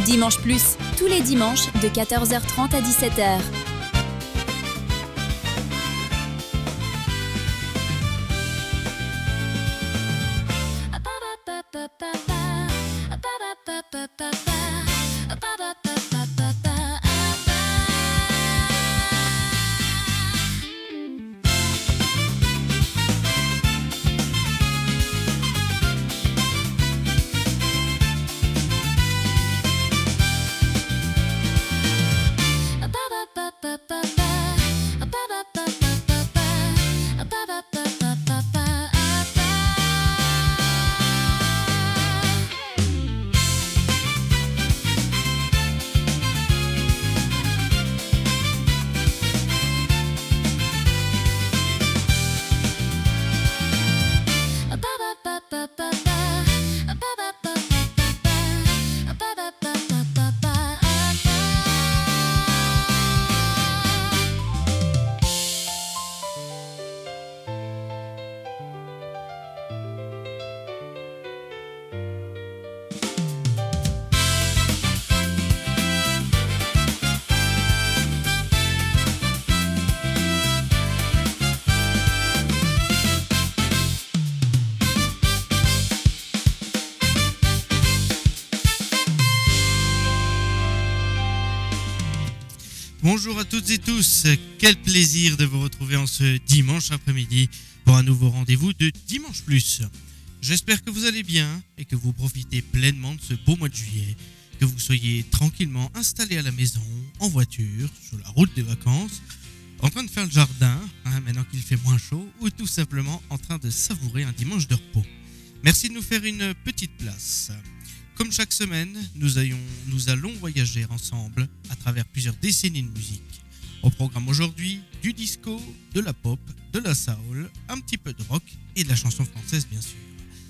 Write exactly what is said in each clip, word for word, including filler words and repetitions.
Dimanche Plus, tous les dimanches de quatorze heures trente à dix-sept heures. Bonjour à toutes et tous, quel plaisir de vous retrouver en ce dimanche après-midi pour un nouveau rendez-vous de Dimanche Plus. J'espère que vous allez bien et que vous profitez pleinement de ce beau mois de juillet, que vous soyez tranquillement installés à la maison, en voiture, sur la route des vacances, en train de faire le jardin, hein, maintenant qu'il fait moins chaud, ou tout simplement en train de savourer un dimanche de repos. Merci de nous faire une petite place. Comme chaque semaine, nous, ayons, nous allons voyager ensemble à travers plusieurs décennies de musique. Au programme aujourd'hui, du disco, de la pop, de la soul, un petit peu de rock et de la chanson française bien sûr.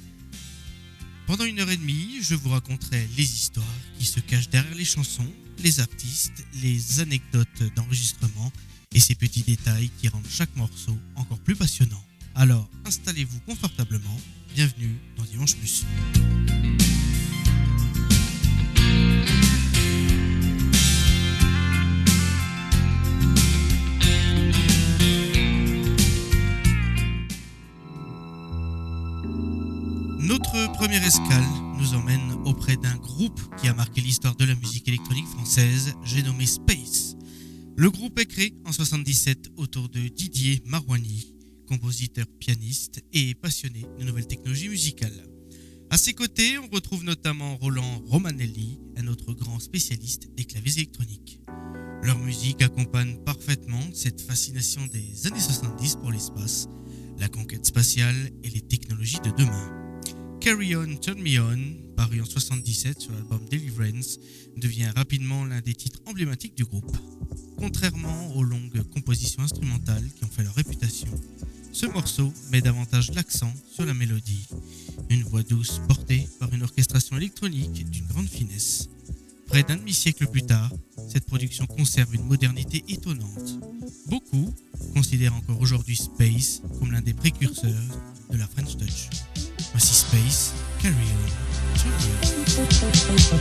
Pendant une heure et demie, je vous raconterai les histoires qui se cachent derrière les chansons, les artistes, les anecdotes d'enregistrement et ces petits détails qui rendent chaque morceau encore plus passionnant. Alors, installez-vous confortablement, bienvenue dans Dimanche Plus. Notre première escale nous emmène auprès d'un groupe qui a marqué l'histoire de la musique électronique française, j'ai nommé Space. Le groupe est créé en soixante-dix-sept autour de Didier Marouani, compositeur pianiste et passionné de nouvelles technologies musicales. À ses côtés, on retrouve notamment Roland Romanelli, un autre grand spécialiste des claviers électroniques. Leur musique accompagne parfaitement cette fascination des années soixante-dix pour l'espace, la conquête spatiale et les technologies de demain. Carry On, Turn Me On, paru en soixante-dix-sept sur l'album Deliverance, devient rapidement l'un des titres emblématiques du groupe. Contrairement aux longues compositions instrumentales qui ont fait leur réputation, ce morceau met davantage l'accent sur la mélodie. Une voix douce portée par une orchestration électronique d'une grande finesse. Près d'un demi-siècle plus tard, cette production conserve une modernité étonnante. Beaucoup considèrent encore aujourd'hui Space comme l'un des précurseurs de la French Touch. Voici Space, Carry On, Turn Me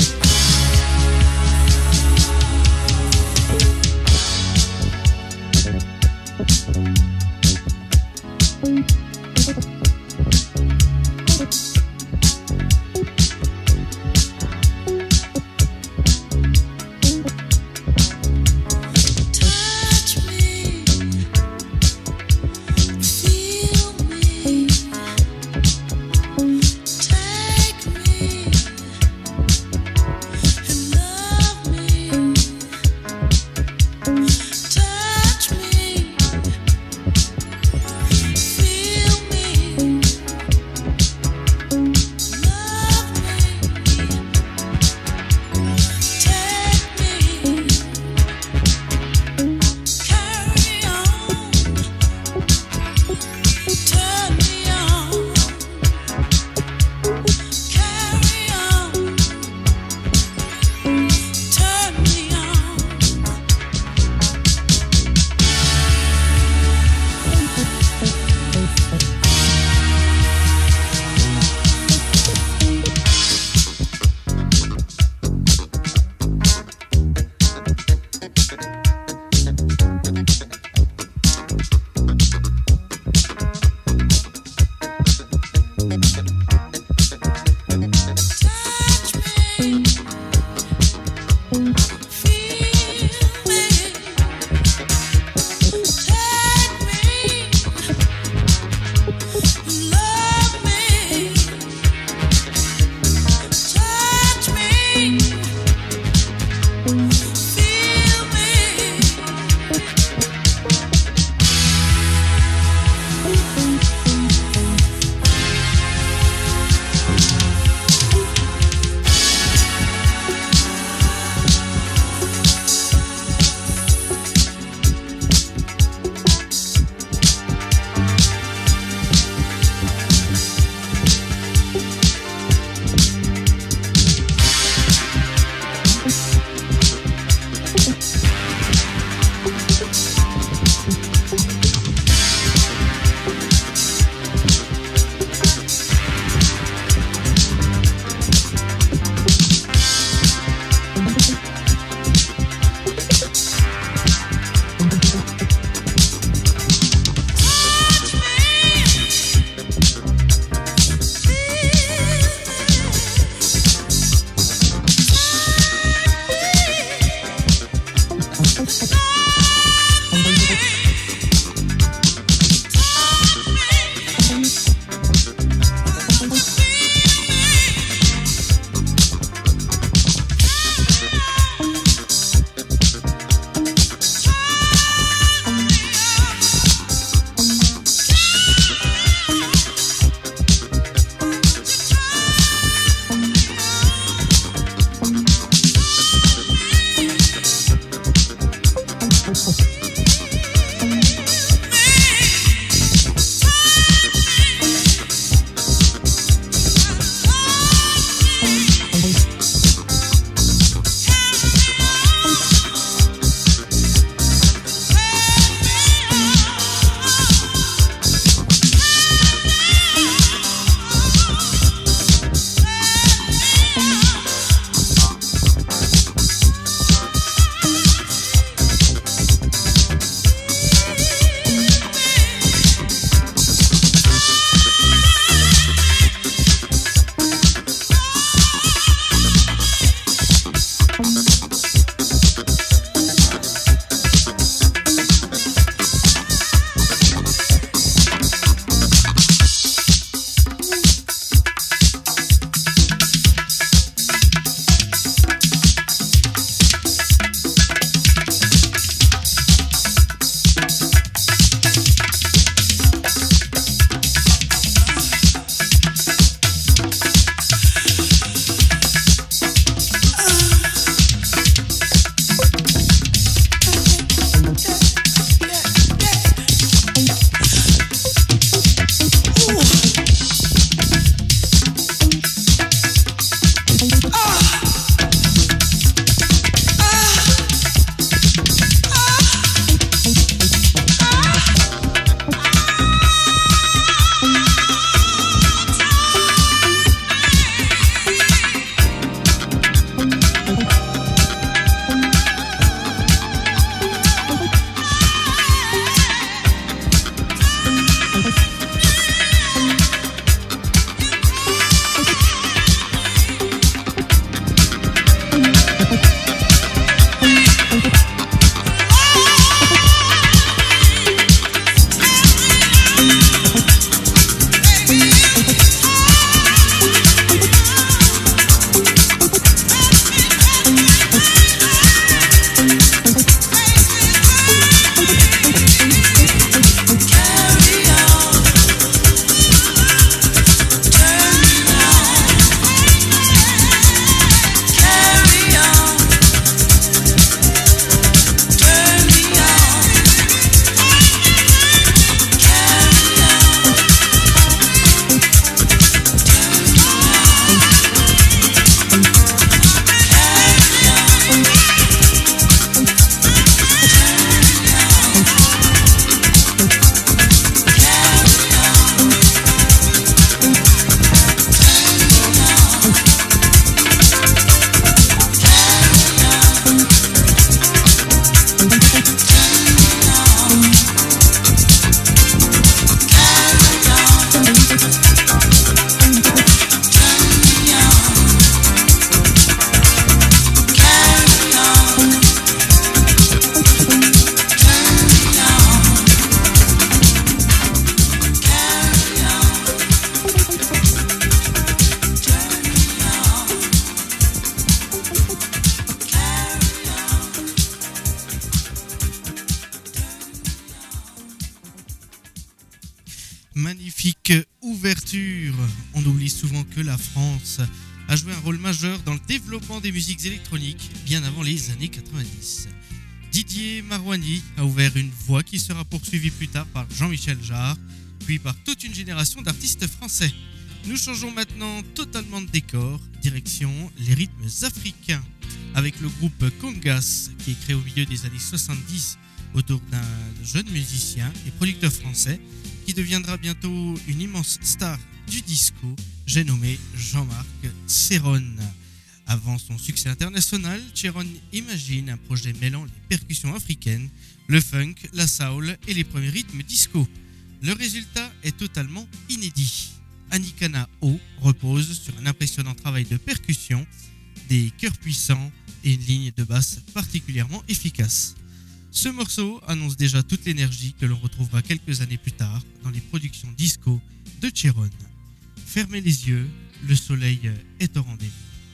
magnifique ouverture. On oublie souvent que la France a joué un rôle majeur dans le développement des musiques électroniques bien avant les années quatre-vingt-dix. Didier Marouani a ouvert une voie qui sera poursuivie plus tard par Jean-Michel Jarre, puis par toute une génération d'artistes français. Nous changeons maintenant totalement de décor, direction les rythmes africains, avec le groupe Congas, qui est créé au milieu des années soixante-dix autour d'un jeune musicien et producteur français qui deviendra bientôt une immense star du disco, j'ai nommé Jean-Marc Serron. Avant son succès international, Serron imagine un projet mêlant les percussions africaines, le funk, la soul et les premiers rythmes disco. Le résultat est totalement inédit. Anikana O repose sur un impressionnant travail de percussion, des chœurs puissants et une ligne de basse particulièrement efficace. Ce morceau annonce déjà toute l'énergie que l'on retrouvera quelques années plus tard dans les productions disco de Serron. Fermez les yeux, le soleil est au rendez-vous.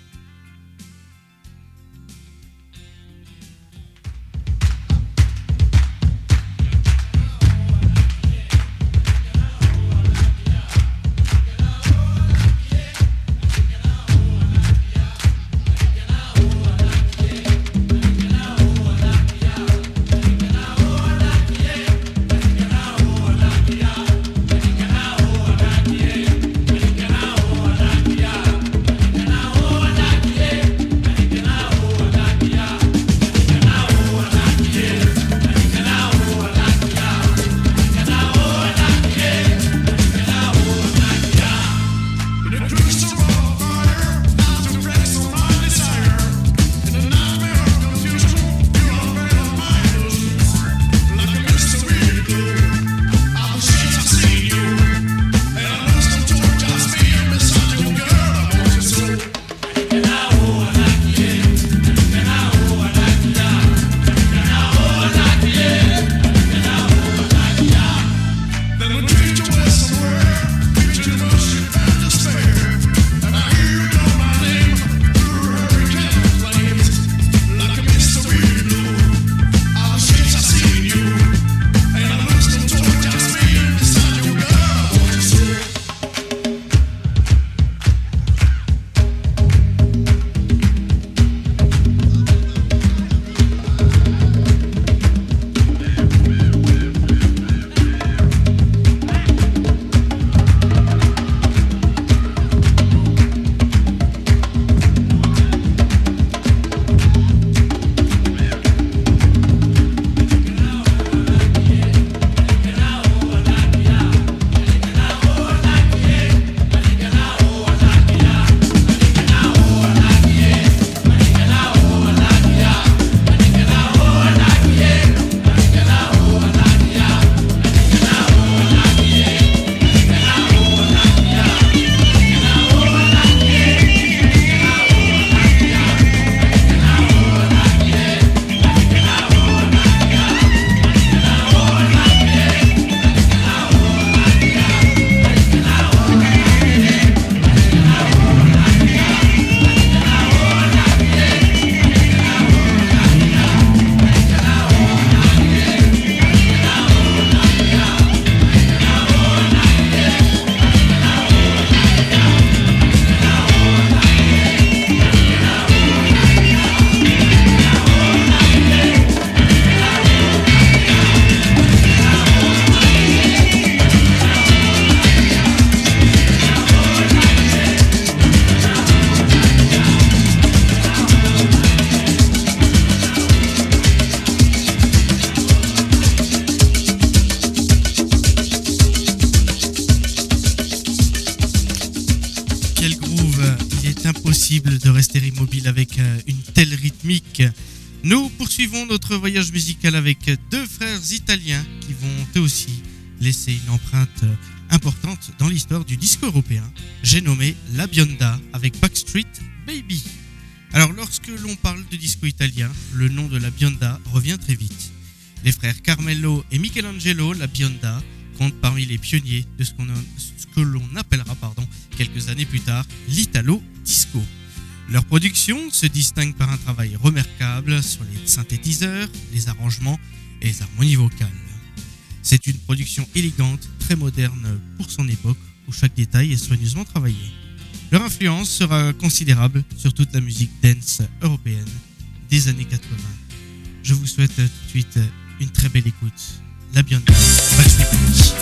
De rester immobile avec une telle rythmique. Nous poursuivons notre voyage musical avec deux frères italiens qui vont eux aussi laisser une empreinte importante dans l'histoire du disco européen. J'ai nommé La Bionda avec Backstreet Baby. Alors lorsque l'on parle de disco italien, le nom de La Bionda revient très vite. Les frères Carmelo et Michelangelo La Bionda comptent parmi les pionniers de ce, qu'on a, ce que l'on appellera pardon, quelques années plus tard l'Italo Disco. Leur production se distingue par un travail remarquable sur les synthétiseurs, les arrangements et les harmonies vocales. C'est une production élégante, très moderne pour son époque, où chaque détail est soigneusement travaillé. Leur influence sera considérable sur toute la musique dance européenne des années quatre-vingts. Je vous souhaite tout de suite une très belle écoute. La bienvenue, Backstreet Boys.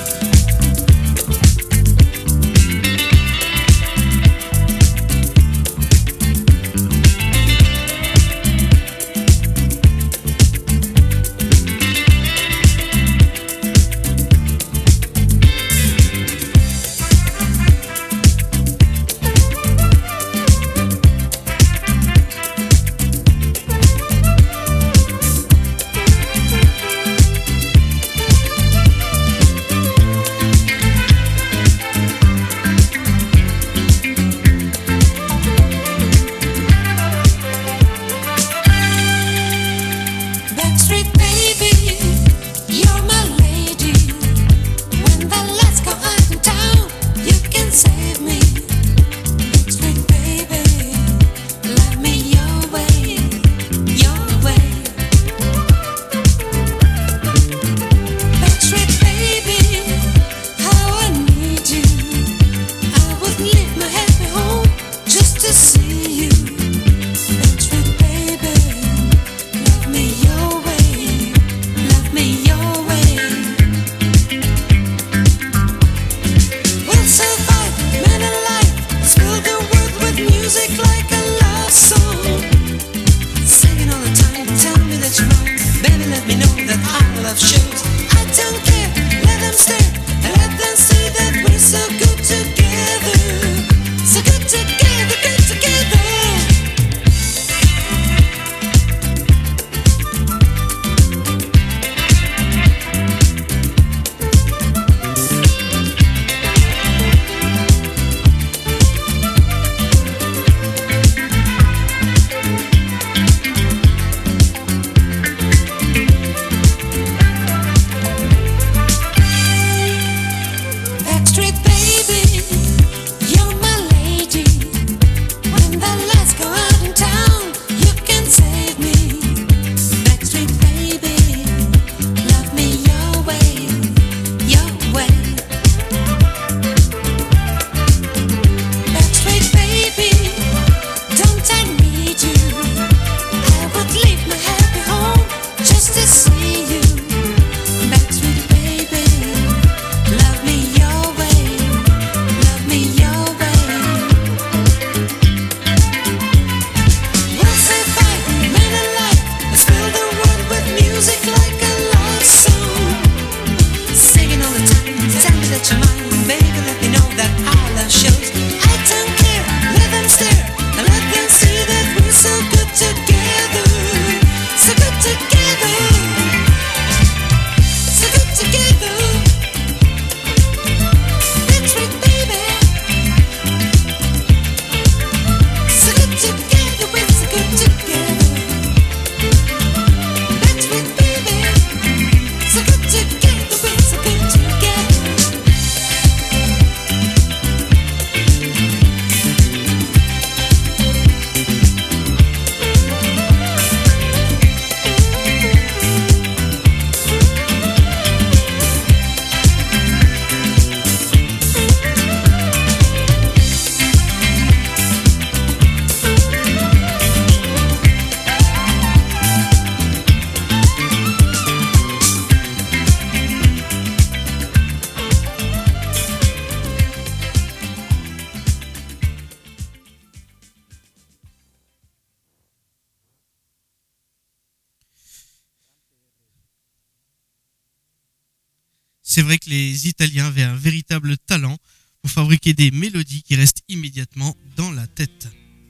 C'est vrai que les Italiens avaient un véritable talent pour fabriquer des mélodies qui restent immédiatement dans la tête.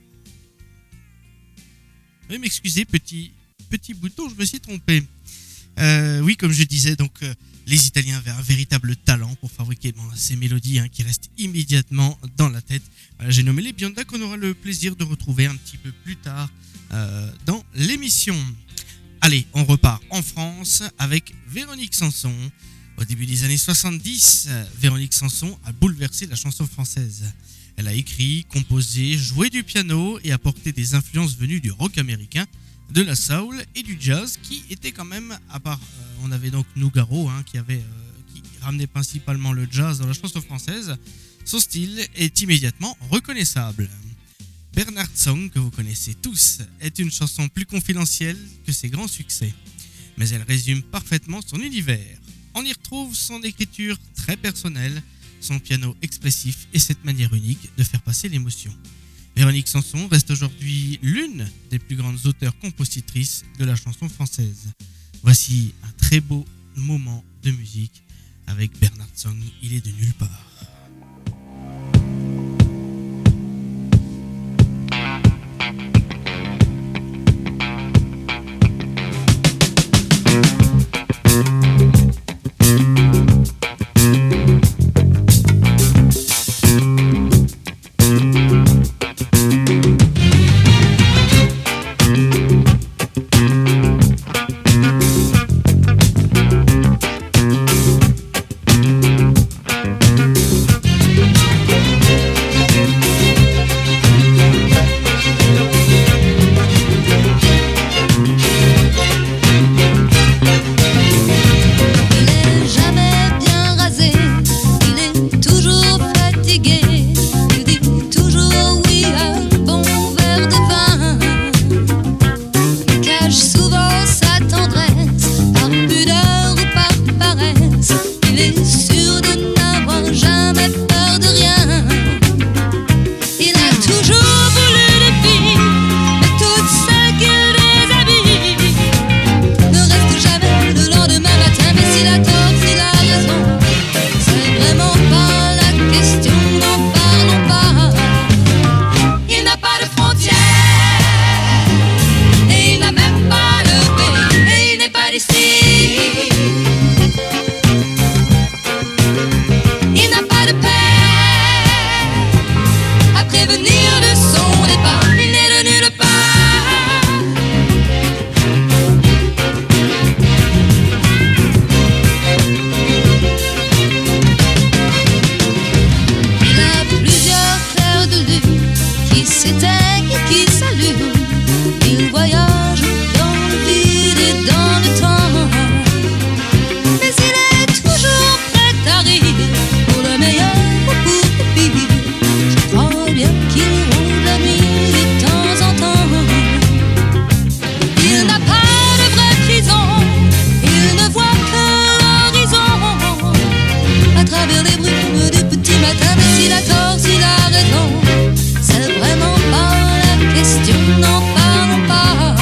Veuillez m'excuser, petit, petit bouton, je me suis trompé. Euh, oui, comme je disais, donc euh, les Italiens avaient un véritable talent pour fabriquer bon, ces mélodies hein, qui restent immédiatement dans la tête. Voilà, j'ai nommé les Bionda qu'on aura le plaisir de retrouver un petit peu plus tard euh, dans l'émission. Allez, on repart en France avec Véronique Sanson. Au début des années soixante-dix, Véronique Sanson a bouleversé la chanson française. Elle a écrit, composé, joué du piano et apporté des influences venues du rock américain, de la soul et du jazz qui étaient quand même, à part, euh, on avait donc Nougaro hein, qui avait euh, ramenait principalement le jazz dans la chanson française, son style est immédiatement reconnaissable. Bernard Song, que vous connaissez tous, est une chanson plus confidentielle que ses grands succès, mais elle résume parfaitement son univers. On y retrouve son écriture très personnelle, son piano expressif et cette manière unique de faire passer l'émotion. Véronique Sanson reste aujourd'hui l'une des plus grandes auteurs-compositrices de la chanson française. Voici un très beau moment de musique avec Bernard Song, il est de nulle part. C'est vraiment pas la question, n'en parlons pas.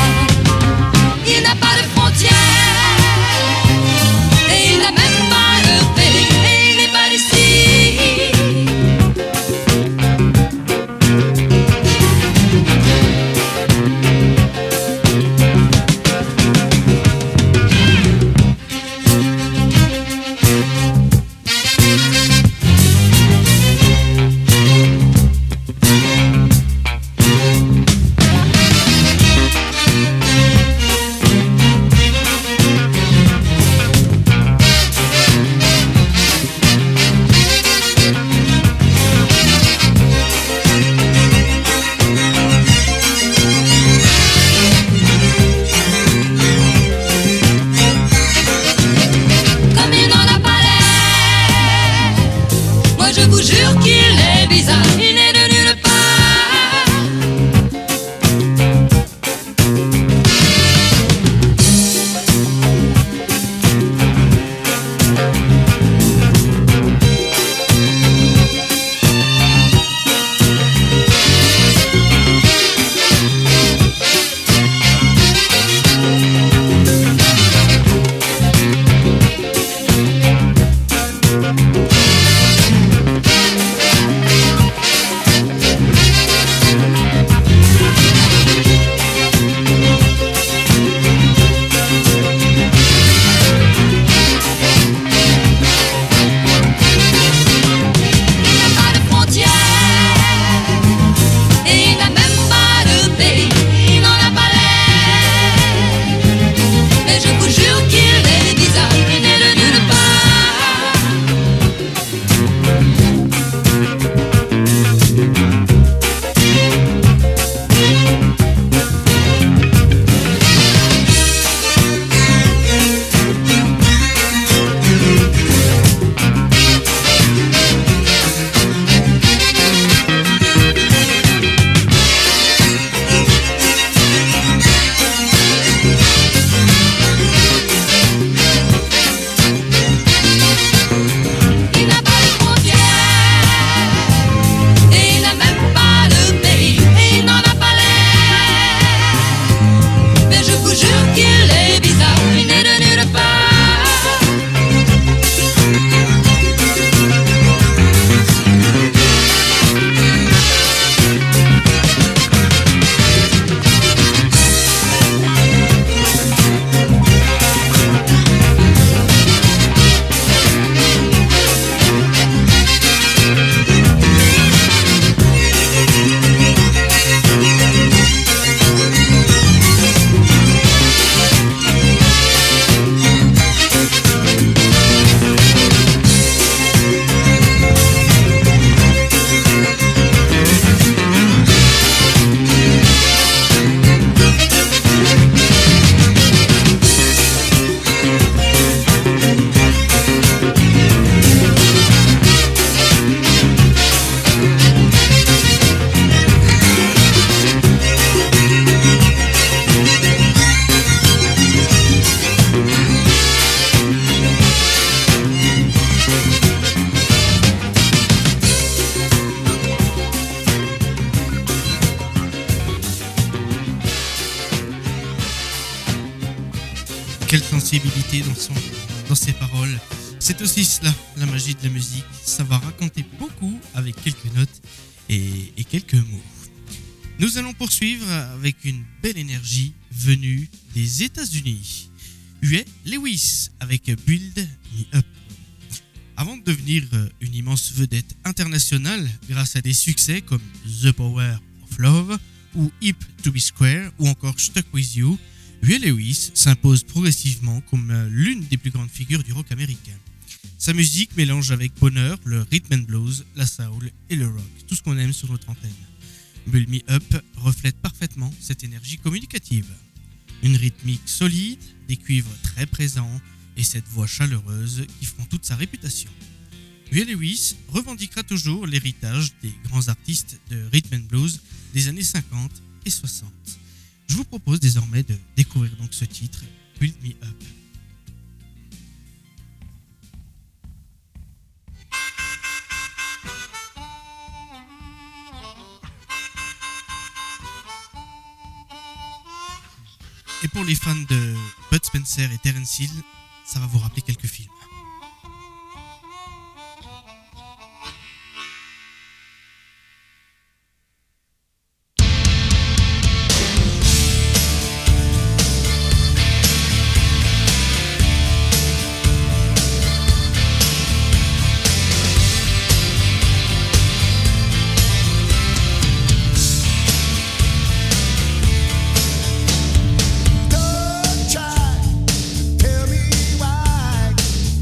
quelle sensibilité dans, son, dans ses paroles. C'est aussi cela, la magie de la musique. Ça va raconter beaucoup avec quelques notes et, et quelques mots. Nous allons poursuivre avec une belle énergie venue des États-Unis. Huey Lewis avec Build Me Up. Avant de devenir une immense vedette internationale grâce à des succès comme The Power of Love ou Hip to Be Square ou encore Stuck With You, Huey Lewis s'impose progressivement comme l'une des plus grandes figures du rock américain. Sa musique mélange avec bonheur le rhythm and blues, la soul et le rock, tout ce qu'on aime sur notre antenne. Build Me Up reflète parfaitement cette énergie communicative. Une rythmique solide, des cuivres très présents et cette voix chaleureuse qui font toute sa réputation. Huey Lewis revendiquera toujours l'héritage des grands artistes de rhythm and blues des années cinquante et soixante. Je vous propose désormais de découvrir donc ce titre, Build Me Up. Et pour les fans de Bud Spencer et Terence Hill, ça va vous rappeler quelques films. Tell me why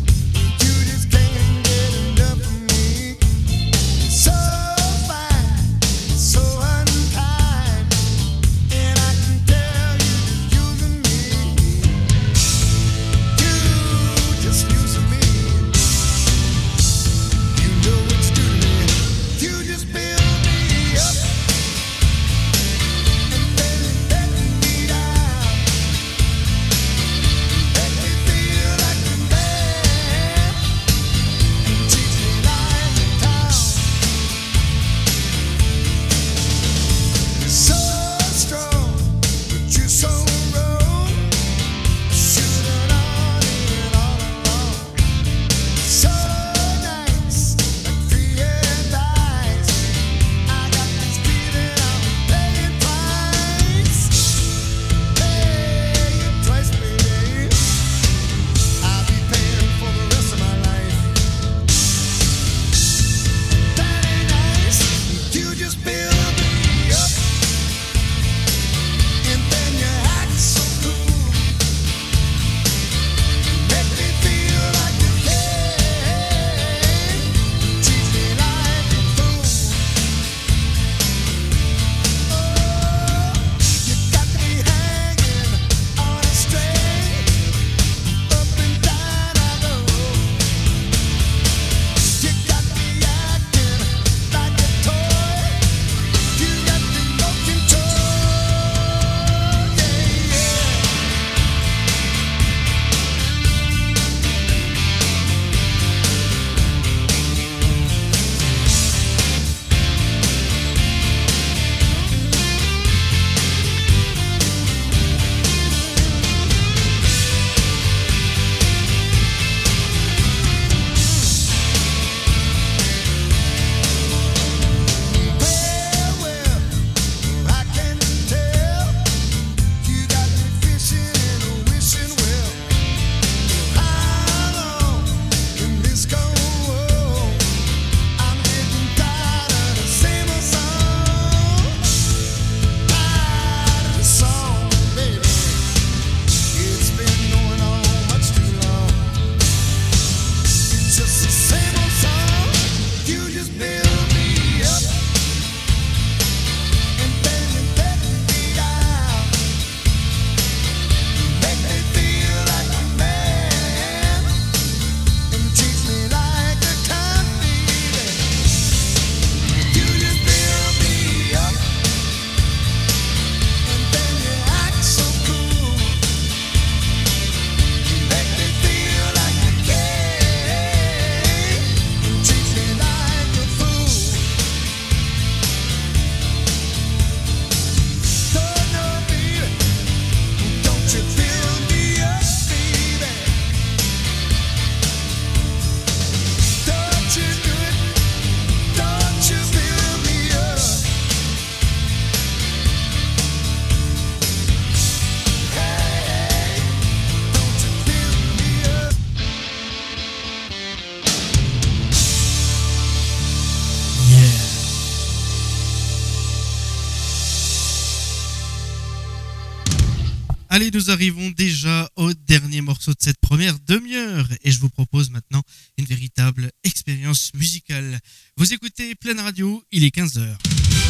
Allez, nous arrivons déjà au dernier morceau de cette première demi-heure et je vous propose maintenant une véritable expérience musicale. Vous écoutez Pleine Radio, il est quinze heures.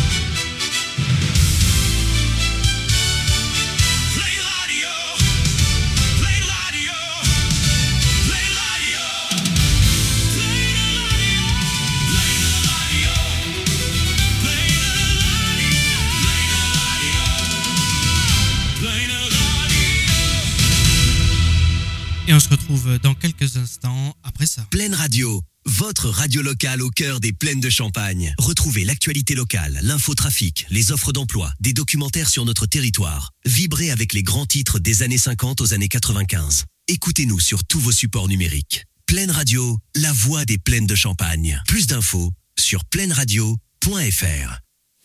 Et on se retrouve dans quelques instants après ça. Pleine Radio, votre radio locale au cœur des plaines de Champagne. Retrouvez l'actualité locale, l'infotrafic, les offres d'emploi, des documentaires sur notre territoire. Vibrez avec les grands titres des années cinquante aux années quatre-vingt-quinze. Écoutez-nous sur tous vos supports numériques. Pleine Radio, la voix des plaines de Champagne. Plus d'infos sur plaine radio point f r.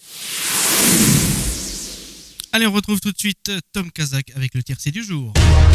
Allez, on retrouve tout de suite Tom Kazak avec le tiercé du jour.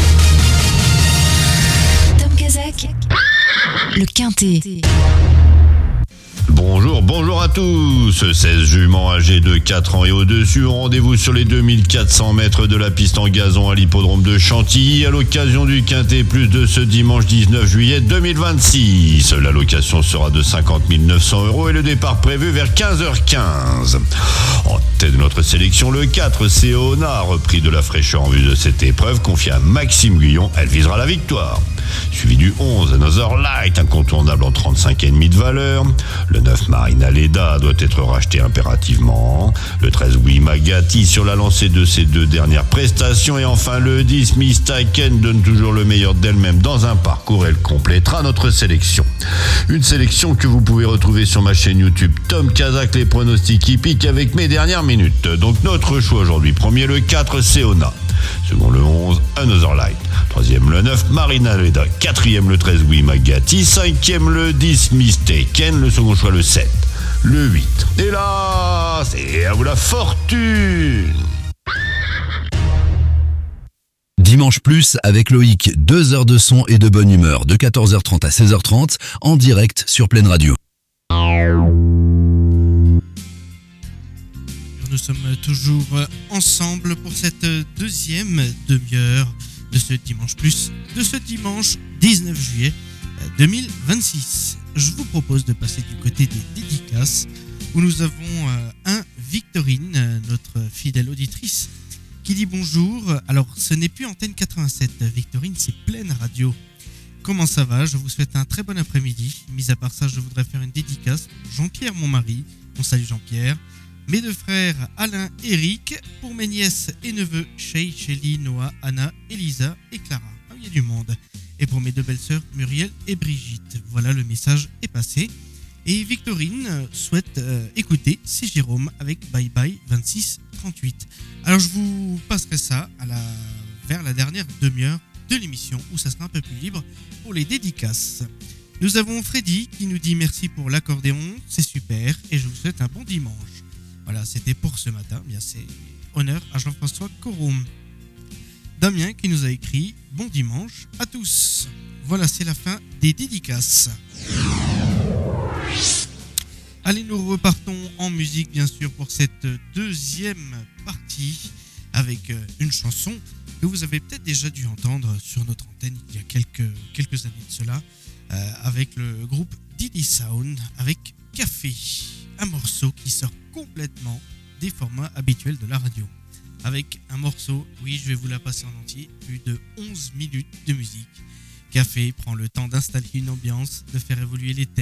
Tom Kazak, le quintet. Bonjour, bonjour à tous. seize juments âgés de quatre ans et au-dessus ont rendez-vous sur les deux mille quatre cents mètres de la piste en gazon à l'hippodrome de Chantilly à l'occasion du Quintet Plus de ce dimanche dix-neuf juillet deux mille vingt-six. La location sera de cinquante mille neuf cents euros et le départ prévu vers quinze heures quinze. En tête de notre sélection, le quatre, Seona, repris de la fraîcheur en vue de cette épreuve, confié à Maxime Guyon, elle visera la victoire. Suivi du onze, Another Light, incontournable en trente-cinq virgule cinq de valeur. Le neuf, Marina Leda, doit être racheté impérativement. Le treize, Oui Magati, sur la lancée de ses deux dernières prestations. Et enfin, le dix, Miss Taken, donne toujours le meilleur d'elle-même dans un parcours. Elle complétera notre sélection. Une sélection que vous pouvez retrouver sur ma chaîne YouTube Tom Kazak, les pronostics hippiques avec mes dernières minutes. Donc notre choix aujourd'hui, premier le quatre, Seona. Second le onze, Another Light. Troisième le neuf, Marina Leda. Quatrième le treize, Oui Magati. Cinquième le dix, Miss Taken. Le second choix le sept, le huit. Et là, c'est à vous la fortune. Dimanche Plus avec Loïc, deux heures de son et de bonne humeur de quatorze heures trente à seize heures trente en direct sur Pleine Radio. Nous sommes toujours ensemble pour cette deuxième demi-heure de ce Dimanche Plus, de ce dimanche dix-neuf juillet deux mille vingt-six. Je vous propose de passer du côté des dédicaces où nous avons un Victorine, notre fidèle auditrice, qui dit bonjour. Alors, ce n'est plus Antenne quatre-vingt-sept, Victorine, c'est Pleine Radio. Comment ça va? Je vous souhaite un très bon après-midi. Mis à part ça, je voudrais faire une dédicace pour Jean-Pierre, mon mari. On salue Jean-Pierre. Mes deux frères Alain et Eric, pour mes nièces et neveux Shay, Shelly, Noah, Anna, Elisa et Clara. Ah, il y a du monde. Et pour mes deux belles-sœurs Muriel et Brigitte. Voilà, le message est passé. Et Victorine souhaite euh, écouter C'est Jérôme avec Bye Bye vingt-six trente-huit. Alors je vous passerai ça à la, vers la dernière demi-heure de l'émission où ça sera un peu plus libre pour les dédicaces. Nous avons Freddy qui nous dit merci pour l'accordéon, c'est super et je vous souhaite un bon dimanche. Voilà, c'était pour ce matin. Bien, c'est honneur à Jean-François Corum. Damien qui nous a écrit « Bon dimanche à tous ». Voilà, c'est la fin des dédicaces. Allez, nous repartons en musique, bien sûr, pour cette deuxième partie avec une chanson que vous avez peut-être déjà dû entendre sur notre antenne il y a quelques, quelques années de cela, euh, avec le groupe Didi Sound, avec Café. Un morceau qui sort complètement des formats habituels de la radio. Avec un morceau, oui, je vais vous la passer en entier, plus de onze minutes de musique. Café prend le temps d'installer une ambiance, de faire évoluer les thèmes.